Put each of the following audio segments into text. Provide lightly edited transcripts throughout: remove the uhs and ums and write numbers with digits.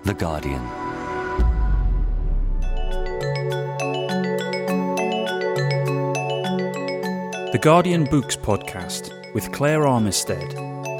The Guardian. The Guardian Books Podcast with Claire Armistead.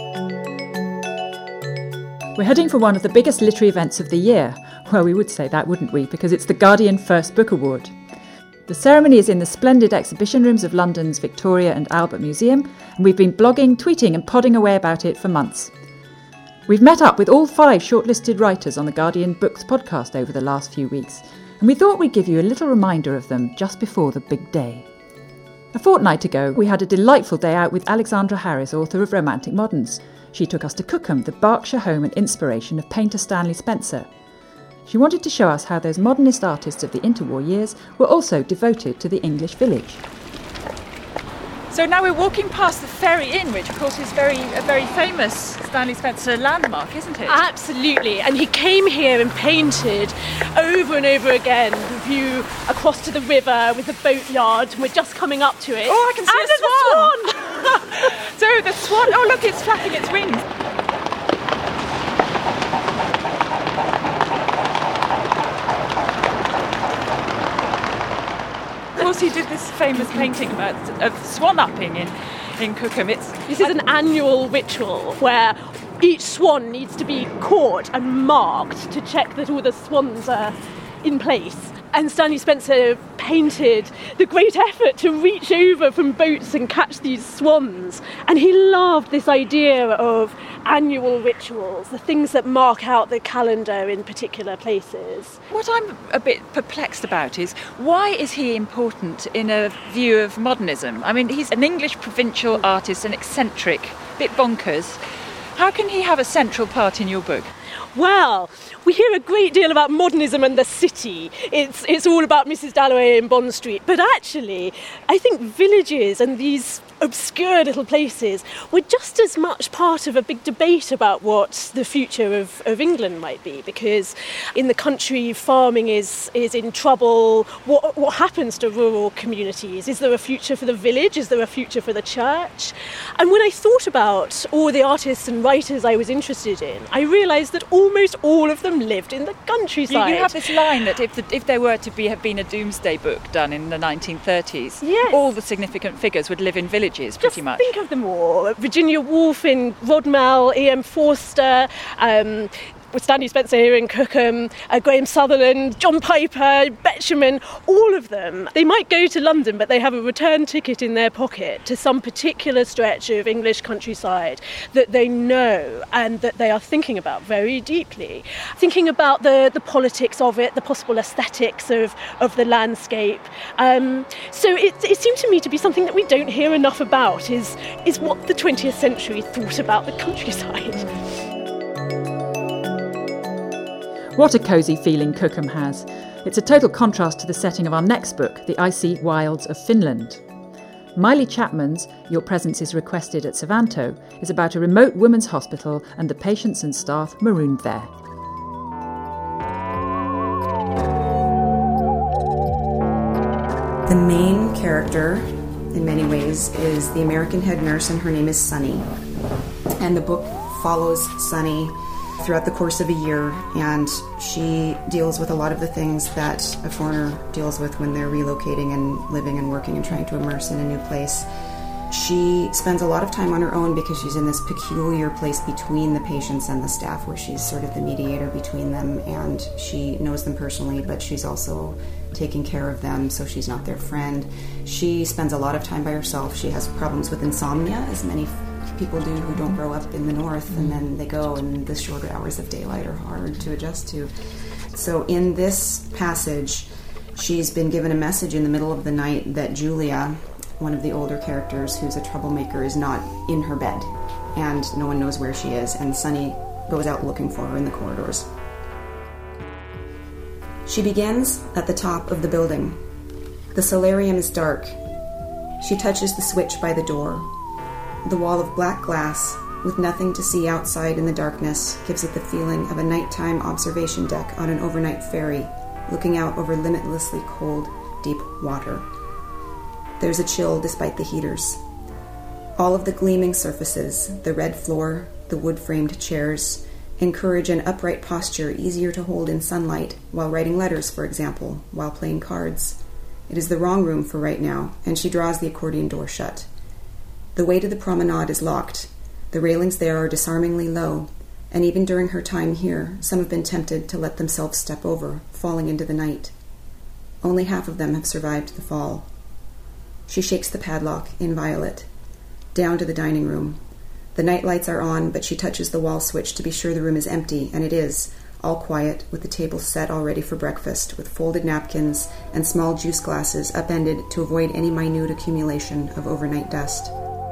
We're heading for one of the biggest literary events of the year. Well, we would say that, wouldn't we? Because it's the Guardian First Book Award. The ceremony is in the splendid exhibition rooms of London's Victoria and Albert Museum, and we've been blogging, tweeting and podding away about it for months. We've met up with all 5 shortlisted writers on the Guardian Books podcast over the last few weeks, and we thought we'd give you a little reminder of them just before the big day. A fortnight ago, we had a delightful day out with Alexandra Harris, author of Romantic Moderns. She took us to Cookham, the Berkshire home and inspiration of painter Stanley Spencer. She wanted to show us how those modernist artists of the interwar years were also devoted to the English village. So now we're walking past the Ferry Inn, which of course is a very famous Stanley Spencer landmark, isn't it? Absolutely, and he came here and painted over and over again the view across to the river with the boatyard, and we're just coming up to it. Oh, I can see a swan! So the swan, oh look, it's flapping its wings. Of course, he did this famous painting of swan upping in Cookham. This is an annual ritual where each swan needs to be caught and marked to check that all the swans are in place. And Stanley Spencer painted the great effort to reach over from boats and catch these swans. And he loved this idea of annual rituals, the things that mark out the calendar in particular places. What I'm a bit perplexed about is, why is he important in a view of modernism? I mean, he's an English provincial artist, an eccentric, a bit bonkers. How can he have a central part in your book? Well, we hear a great deal about modernism and the city. It's all about Mrs. Dalloway in Bond Street. But actually, I think villages and these obscure little places were just as much part of a big debate about what the future of England might be. Because in the country, farming is in trouble. What happens to rural communities? Is there a future for the village? Is there a future for the church? And when I thought about all the artists and writers I was interested in, I realised that almost all of them lived in the countryside. You have this line that if there were to have been a doomsday book done in the 1930s, yes, all the significant figures would live in villages, pretty much. Just think of them all. Virginia Woolf in Rodmell, E.M. Forster, with Stanley Spencer here in Cookham, Graham Sutherland, John Piper, Betjeman, all of them. They might go to London, but they have a return ticket in their pocket to some particular stretch of English countryside that they know and that they are thinking about very deeply. Thinking about the politics of it, the possible aesthetics of the landscape. So it seemed to me to be something that we don't hear enough about, is what the 20th century thought about the countryside. What a cosy feeling Cookham has. It's a total contrast to the setting of our next book, The Icy Wilds of Finland. Miley Chapman's Your Presence is Requested at Savanto is about a remote women's hospital and the patients and staff marooned there. The main character, in many ways, is the American head nurse, and her name is Sunny. And the book follows Sunny throughout the course of a year, and she deals with a lot of the things that a foreigner deals with when they're relocating and living and working and trying to immerse in a new place. She spends a lot of time on her own because she's in this peculiar place between the patients and the staff, where she's sort of the mediator between them, and she knows them personally, but she's also taking care of them, so she's not their friend. She spends a lot of time by herself. She has problems with insomnia, as many people do who don't grow up in the north, and then they go, and the shorter hours of daylight are hard to adjust to. So in this passage, she's been given a message in the middle of the night that Julia, one of the older characters who's a troublemaker, is not in her bed, and no one knows where she is, and Sunny goes out looking for her in the corridors. She begins at the top of the building. The solarium is dark. She touches the switch by the door. The wall of black glass, with nothing to see outside in the darkness, gives it the feeling of a nighttime observation deck on an overnight ferry, looking out over limitlessly cold, deep water. There's a chill despite the heaters. All of the gleaming surfaces, the red floor, the wood-framed chairs, encourage an upright posture easier to hold in sunlight, while writing letters, for example, while playing cards. It is the wrong room for right now, and she draws the accordion door shut. The way to the promenade is locked. The railings there are disarmingly low, and even during her time here, some have been tempted to let themselves step over, falling into the night. Only half of them have survived the fall. She shakes the padlock, inviolate. Down to the dining room. The night lights are on, but she touches the wall switch to be sure the room is empty, and it is, all quiet, with the table set all ready for breakfast, with folded napkins and small juice glasses upended to avoid any minute accumulation of overnight dust.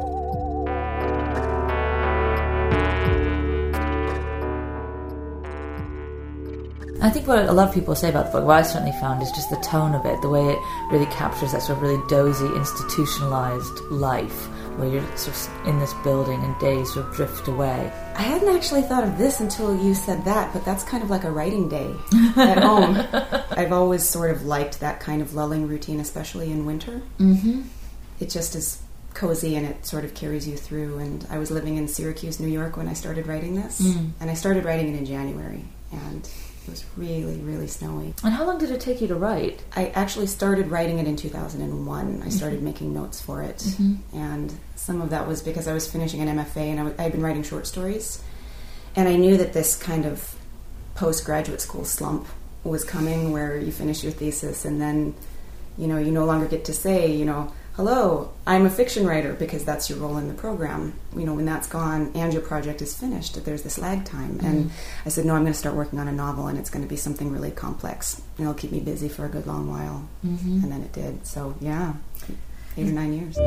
I think what a lot of people say about the book, what I certainly found, is just the tone of it, the way it really captures that sort of really dozy, institutionalized life, where you're sort of in this building and days sort of drift away. I hadn't actually thought of this until you said that, but that's kind of like a writing day at home. I've always sort of liked that kind of lulling routine, especially in winter. Mm-hmm. It just is cozy and it sort of carries you through. And I was living in Syracuse, New York when I started writing this. And I started writing it in January, and it was really, really snowy. And how long did it take you to write? I actually started writing it in 2001. I started making notes for it. And some of that was because I was finishing an MFA and I had been writing short stories. And I knew that this kind of postgraduate school slump was coming, where you finish your thesis and then, you no longer get to say, hello, I'm a fiction writer, because that's your role in the program. When that's gone and your project is finished, there's this lag time. And I said, no, I'm going to start working on a novel, and it's going to be something really complex. And it'll keep me busy for a good long while. And then it did. So, yeah, 8 or 9 years.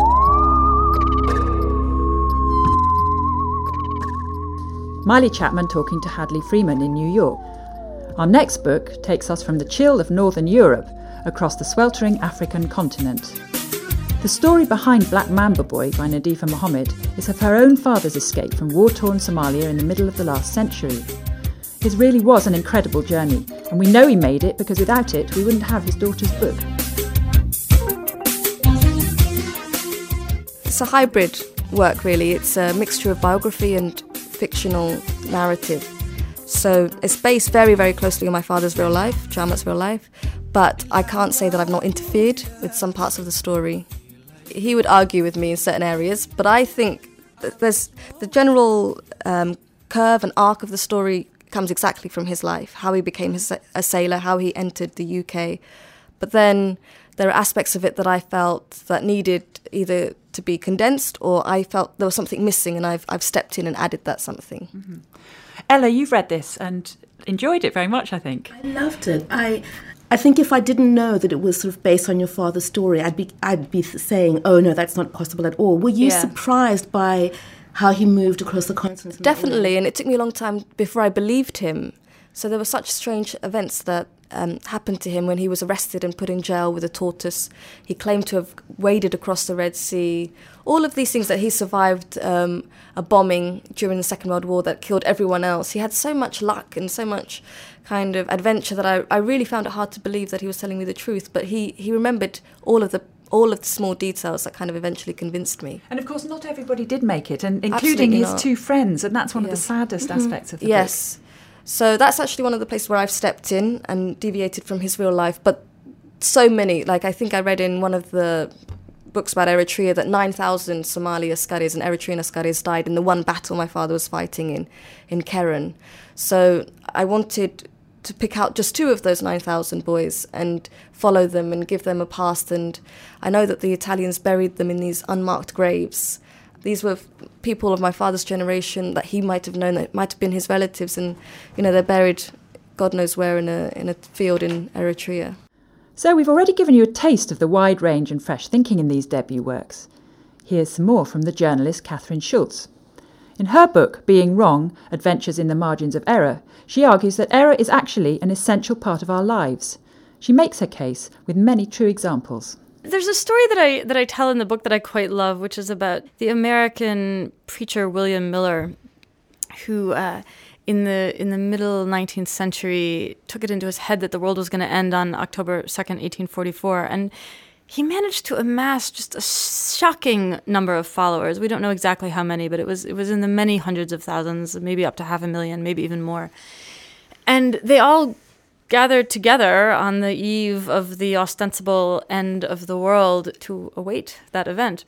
Miley Chapman talking to Hadley Freeman in New York. Our next book takes us from the chill of Northern Europe across the sweltering African continent. The story behind Black Mamba Boy by Nadifa Mohammed is of her own father's escape from war-torn Somalia in the middle of the last century. His really was an incredible journey, and we know he made it because without it we wouldn't have his daughter's book. It's a hybrid work, really. It's a mixture of biography and fictional narrative. So it's based very, very closely on my father's real life, Jamat's real life, but I can't say that I've not interfered with some parts of the story. He would argue with me in certain areas, but I think that there's the general curve and arc of the story comes exactly from his life, how he became a sailor, how he entered the UK. But then there are aspects of it that I felt that needed either to be condensed, or I felt there was something missing, and I've stepped in and added that something. Ella, you've read this and enjoyed it very much, I think. I loved it. I think if I didn't know that it was sort of based on your father's story, I'd be saying, oh no, that's not possible at all. Were you surprised by how he moved across the continent? Definitely, and it took me a long time before I believed him. So there were such strange events that happened to him when he was arrested and put in jail with a tortoise. He claimed to have waded across the Red Sea. All of these things, that he survived a bombing during the Second World War that killed everyone else. He had so much luck and so much kind of adventure that I really found it hard to believe that he was telling me the truth. But he remembered all of the small details that kind of eventually convinced me. And of course, not everybody did make it, and including his two friends, and that's one of the saddest aspects of the book. Yes. So that's actually one of the places where I've stepped in and deviated from his real life. But so many, like I think I read in one of the books about Eritrea that 9,000 Somali Askaris and Eritrean Askaris died in the one battle my father was fighting in Keren. So I wanted to pick out just 2 of those 9,000 boys and follow them and give them a past. And I know that the Italians buried them in these unmarked graves. These were people of my father's generation that he might have known, that might have been his relatives, and they're buried God knows where in a field in Eritrea. So we've already given you a taste of the wide range and fresh thinking in these debut works. Here's some more from the journalist Catherine Schultz. In her book, Being Wrong, Adventures in the Margins of Error, she argues that error is actually an essential part of our lives. She makes her case with many true examples. There's a story that I tell in the book that I quite love, which is about the American preacher William Miller, who in the middle 19th century took it into his head that the world was going to end on October 2nd, 1844. And he managed to amass just a shocking number of followers. We don't know exactly how many, but it was in the many hundreds of thousands, maybe up to 500,000, maybe even more. And they all gathered together on the eve of the ostensible end of the world to await that event.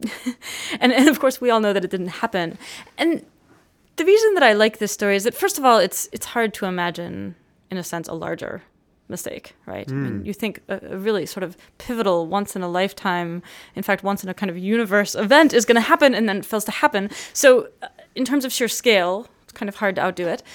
and of course, we all know that it didn't happen. And the reason that I like this story is that, first of all, it's hard to imagine, in a sense, a larger mistake, right? I mean, you think a really sort of pivotal, once-in-a-lifetime, in fact, once-in-a-kind-of-universe event is going to happen, and then it fails to happen. So in terms of sheer scale, it's kind of hard to outdo it.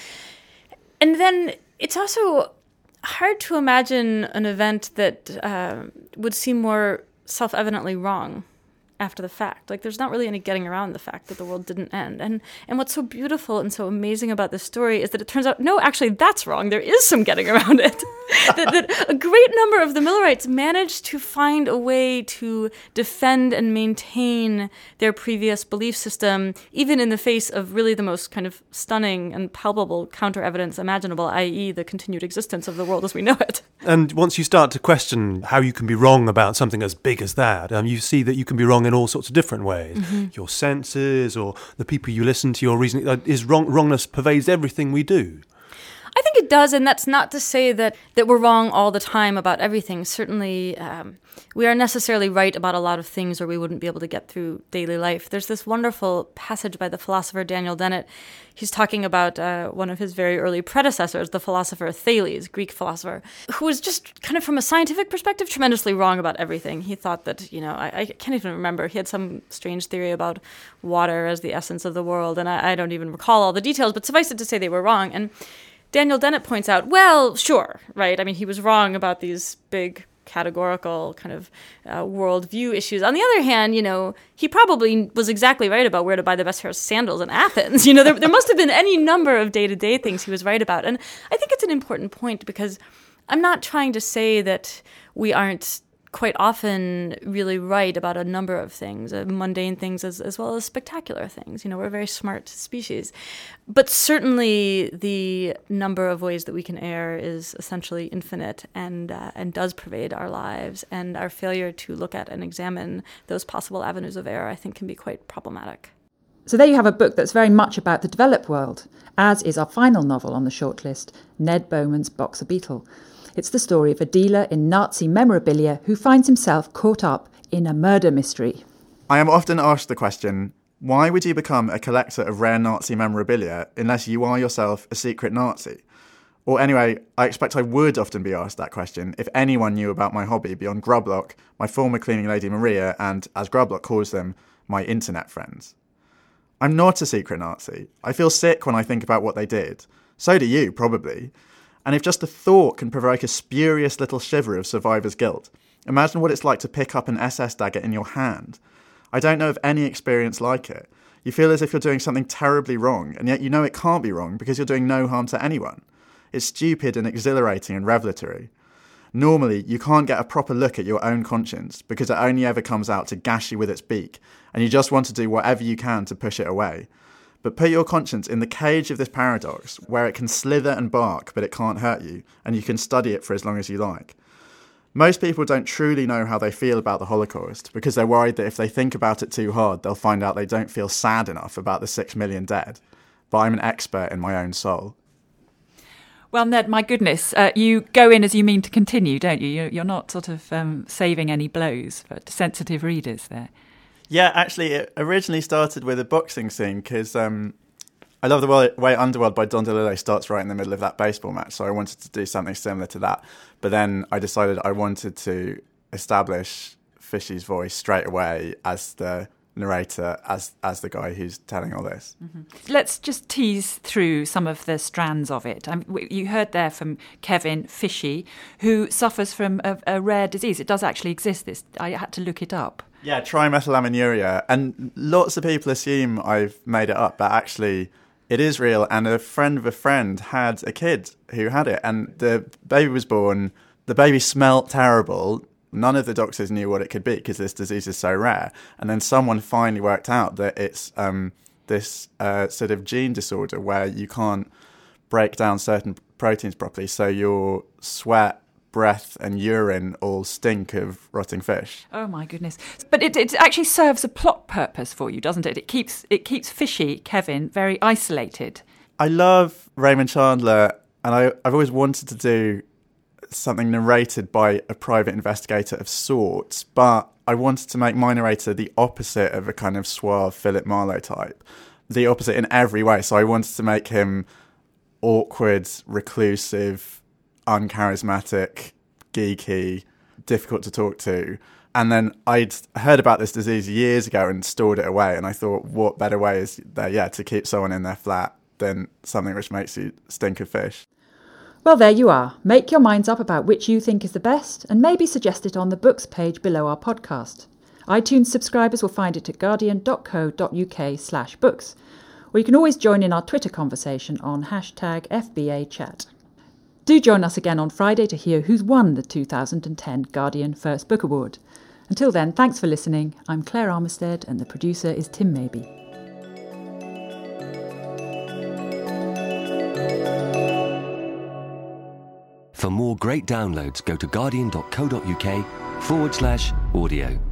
And then it's also hard to imagine an event that would seem more self-evidently wrong after the fact. Like, there's not really any getting around the fact that the world didn't end. And what's so beautiful and so amazing about this story is that it turns out, no, actually, that's wrong. There is some getting around it. that a great number of the Millerites managed to find a way to defend and maintain their previous belief system, even in the face of really the most kind of stunning and palpable counter-evidence imaginable, i.e. the continued existence of the world as we know it. And once you start to question how you can be wrong about something as big as that, you see that you can be wrong in all sorts of different ways. Mm-hmm. Your senses or the people you listen to, your reasoning. Wrongness pervades everything we do. I think it does, and that's not to say that we're wrong all the time about everything. Certainly, we are necessarily right about a lot of things or we wouldn't be able to get through daily life. There's this wonderful passage by the philosopher Daniel Dennett. He's talking about one of his very early predecessors, the philosopher Thales, Greek philosopher, who was just kind of from a scientific perspective tremendously wrong about everything. He thought that, I can't even remember, he had some strange theory about water as the essence of the world, and I don't even recall all the details, but suffice it to say they were wrong. And Daniel Dennett points out, well, sure, right? I mean, he was wrong about these big categorical kind of worldview issues. On the other hand, he probably was exactly right about where to buy the best pair of sandals in Athens. There must have been any number of day-to-day things he was right about. And I think it's an important point because I'm not trying to say that we aren't quite often really right about a number of things, mundane things as well as spectacular things. We're a very smart species. But certainly the number of ways that we can err is essentially infinite and does pervade our lives. And our failure to look at and examine those possible avenues of error, I think, can be quite problematic. So there you have a book that's very much about the developed world, as is our final novel on the shortlist, Ned Bowman's Boxer Beetle. It's the story of a dealer in Nazi memorabilia who finds himself caught up in a murder mystery. I am often asked the question, why would you become a collector of rare Nazi memorabilia unless you are yourself a secret Nazi? Or anyway, I expect I would often be asked that question if anyone knew about my hobby beyond Grublock, my former cleaning lady Maria, and, as Grublock calls them, my internet friends. I'm not a secret Nazi. I feel sick when I think about what they did. So do you, probably. And if just the thought can provoke a spurious little shiver of survivor's guilt, imagine what it's like to pick up an SS dagger in your hand. I don't know of any experience like it. You feel as if you're doing something terribly wrong, and yet you know it can't be wrong because you're doing no harm to anyone. It's stupid and exhilarating and revelatory. Normally, you can't get a proper look at your own conscience because it only ever comes out to gash you with its beak, and you just want to do whatever you can to push it away. But put your conscience in the cage of this paradox, where it can slither and bark, but it can't hurt you, and you can study it for as long as you like. Most people don't truly know how they feel about the Holocaust, because they're worried that if they think about it too hard, they'll find out they don't feel sad enough about the 6 million dead. But I'm an expert in my own soul. Well, Ned, my goodness, you go in as you mean to continue, don't you? You're not sort of saving any blows for sensitive readers there. Yeah, actually, it originally started with a boxing scene because I love the way Underworld by Don DeLillo starts right in the middle of that baseball match. So I wanted to do something similar to that. But then I decided I wanted to establish Fishy's voice straight away as the narrator, as the guy who's telling all this. Mm-hmm. Let's just tease through some of the strands of it. You heard there from Kevin Fishy, who suffers from a rare disease. It does actually exist. I had to look it up. Yeah, trimethylaminiuria. And lots of people assume I've made it up, but actually it is real. And a friend of a friend had a kid who had it. And the baby was born. The baby smelt terrible. None of the doctors knew what it could be because this disease is so rare. And then someone finally worked out that it's this sort of gene disorder where you can't break down certain proteins properly. So your sweat breath and urine all stink of rotting fish. Oh my goodness. But it actually serves a plot purpose for you, doesn't it? It keeps fishy Kevin very isolated. I love Raymond Chandler, and I've always wanted to do something narrated by a private investigator of sorts, but I wanted to make my narrator the opposite of a kind of suave Philip Marlowe type. The opposite in every way. So I wanted to make him awkward, reclusive, uncharismatic, geeky, difficult to talk to. And then I'd heard about this disease years ago and stored it away. And I thought, what better way is there, to keep someone in their flat than something which makes you stink of fish? Well, there you are. Make your minds up about which you think is the best and maybe suggest it on the books page below our podcast. iTunes subscribers will find it at guardian.co.uk/books. Or you can always join in our Twitter conversation on #FBAchat. Do join us again on Friday to hear who's won the 2010 Guardian First Book Award. Until then, thanks for listening. I'm Claire Armistead and the producer is Tim Mabey. For more great downloads, go to guardian.co.uk/audio.